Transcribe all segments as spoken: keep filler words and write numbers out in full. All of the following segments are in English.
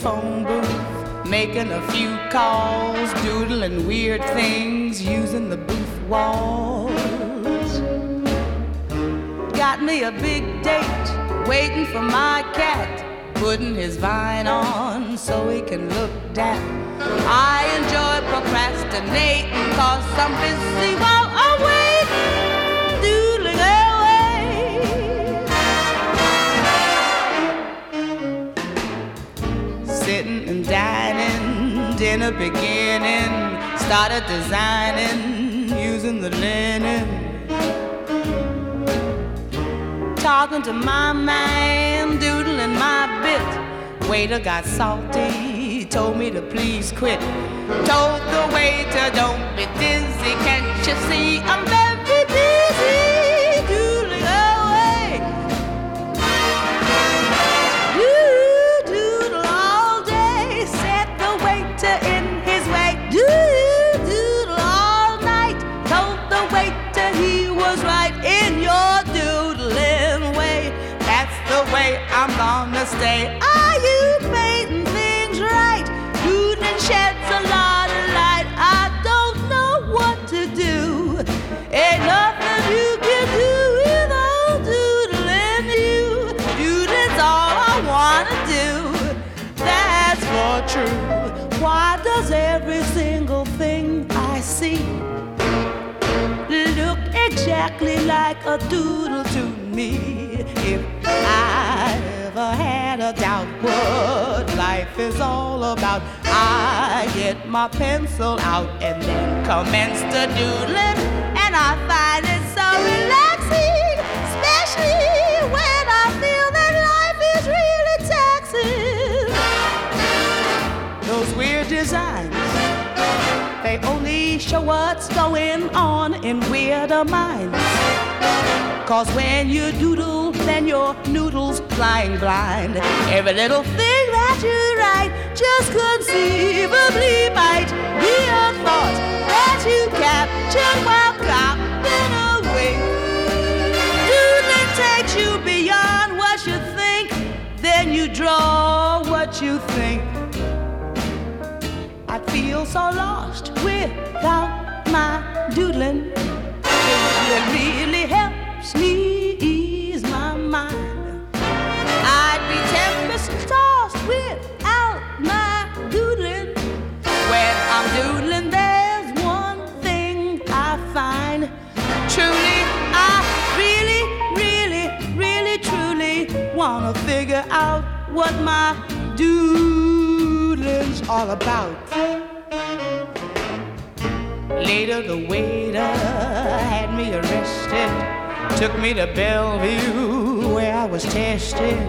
phone booth, making a few calls, doodling weird things, using the booth walls. Got me a big date, waiting for my cat, putting his vine on so he can look dap. I enjoy procrastinating cause I'm busy while I'm waiting, doodling away. Sitting and dining, dinner beginning, started designing, using the linen. Talking to my man, doodling my bit. Waiter got salty, told me to please quit. Told the waiter, don't be dizzy, can't you see I'm very busy, doodling away. You doodle all day, set the waiter in his way. Do doodle all night, told the waiter he was right in your doodling way. That's the way I'm gonna stay. Are you painting things right? Doodling sheds a lot of light. I don't know what to do. Ain't nothing you can do without doodling you. Doodling's all I wanna do. That's for true. Why does every single thing I see look exactly like a doodle to me? If I ever had a doubt what life is all about, I get my pencil out and then commence to doodling, and I find it so relaxing, especially when I feel that life is really taxing. Those weird designs, they only show what's going on in weirder minds. Cause when you doodle, then your noodle's flying blind. Every little thing that you write just conceivably might be a thought that you captured while copying away. Doodling takes you beyond what you think, then you draw what you think. I feel so lost without my doodling. It really helps me ease my mind. I'd be tempest tossed without my doodling. When I'm doodling, there's one thing I find. Truly, I really, really, really, truly wanna figure out what my doodling's all about. Later the waiter had me arrested, took me to Bellevue where I was tested.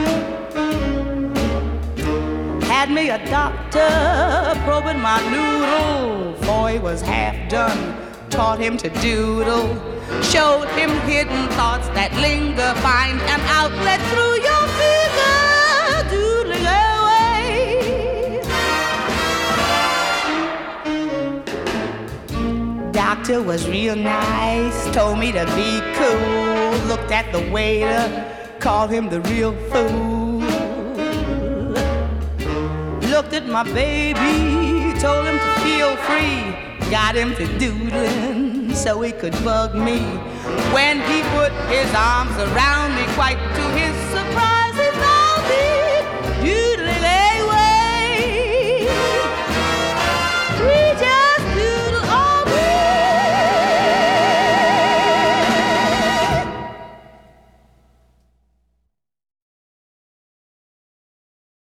Had me a doctor probing my noodle, for he was half done, taught him to doodle. Showed him hidden thoughts that linger, find an outlet through your figure, doodling away. Doctor was real nice, told me to be cool. Looked at the waiter, called him the real fool. Looked at my baby, told him to feel free. Got him to doodling so he could bug me. When he put his arms around me quite